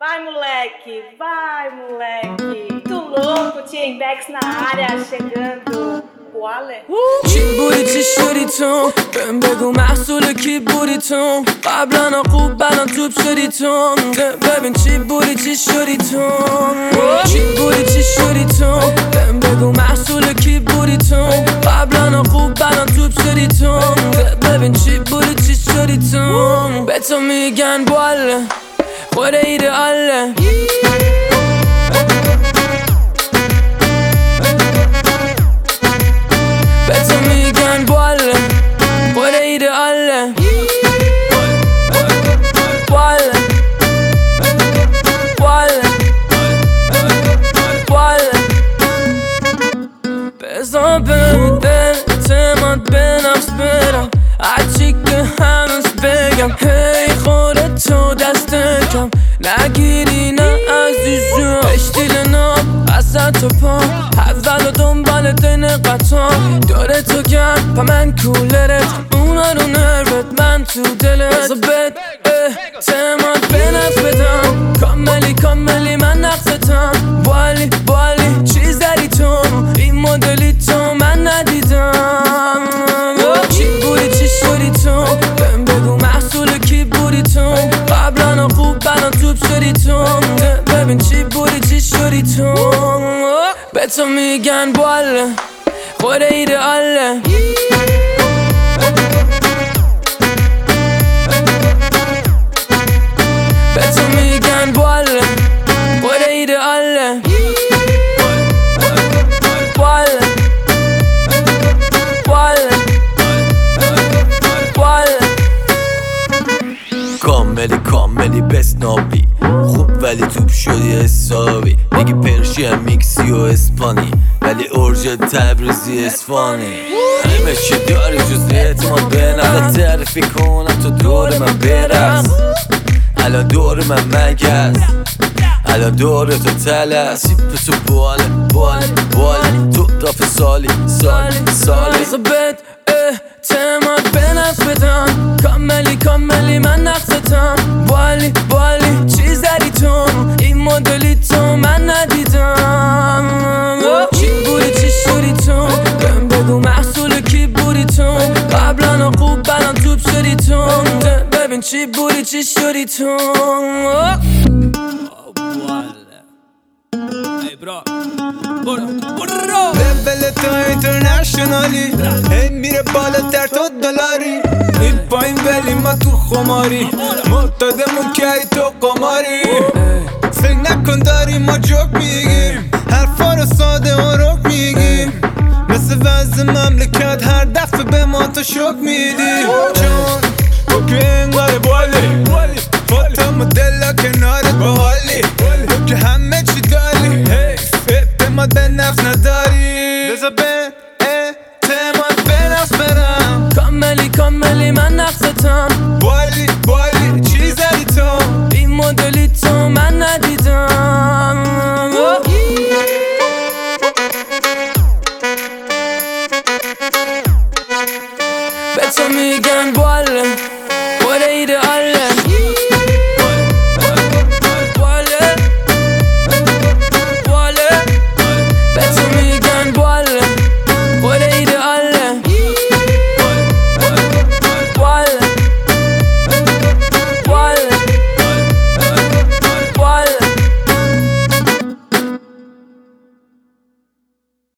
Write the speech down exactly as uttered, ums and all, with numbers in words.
Vai, moleque, vai, moleque. Tu louco, T-Index na área, chegando. Wale. چی بودی چی شدی تو بهم بگو محصول کی بودی تو قبلا خوب بلان توپ شدی تو ببین چی بودی چی شدی تو چی بودی چی شدی تو بهم بگو محصول کی بودی تو قبلا خوب بلان توپ شدی تو ببین چی بودی چی شدی تو به تو میگن باله خود ایدئاله به تو میگن باله خود ایدئاله باله باله باله بزا به دل اعتماد به نفس برم هرچی که هنوز بگم هی خودتو دست کم نگیری نه عزیزم اشتیل ناب اصلا تو پا اول و دنبال دین قطار داره تو گرد پا من کولرت اونا رو نروت من تو دلت بزا بد اعتماد به نفس بدم کاملی کاملی من نقصتم بالی بالی چیز داری تو این مدلی تو من ندیدم چی بودی چی شدی تو بهم بگو محصول کی بودی تو قبلا خوب بلان توپ شدی تو ببین چی بودی چی شدی تو به تو میگن باله خود ایدئاله به تو میگن باله خود ایدئاله باله باله باله کاملی کاملی بسنابی خوب ولی توپ شدی حسابی میگی پرشی میکسی و اسپانی ولی اورژ تبریزی اسفانی همه چی داری جز اعتماد به نفس تعریفی کنم تو دور من برس الان دور من مگس الان دور تو تلس سیپ تو باله باله باله تو رافت سالی سالی سالی بزا بد اعتماد به نفس بدم کاملی کاملی من نقصتم بالی بالی چیز داری تو این مدلی تو من ندیدم چی بودی چی شدی تو بهم بگو محصول کی بودی تو قبلا خوب بلان توپ شدی تو ببین چی بودی چی شدی تو لول تو اینترنشنالی هی میره بالاتر تو دلاری این پایین ولی ما تو خماری معتادمون که ای تو قماری فکر نکن داریم ما جوک میگیم حرفا رو ساده و رک میگیم مثل وضع مملکت هر دفعه به ما تو شک میدی چون تو که اینقدر بالی خودت مدل کنارت باحالی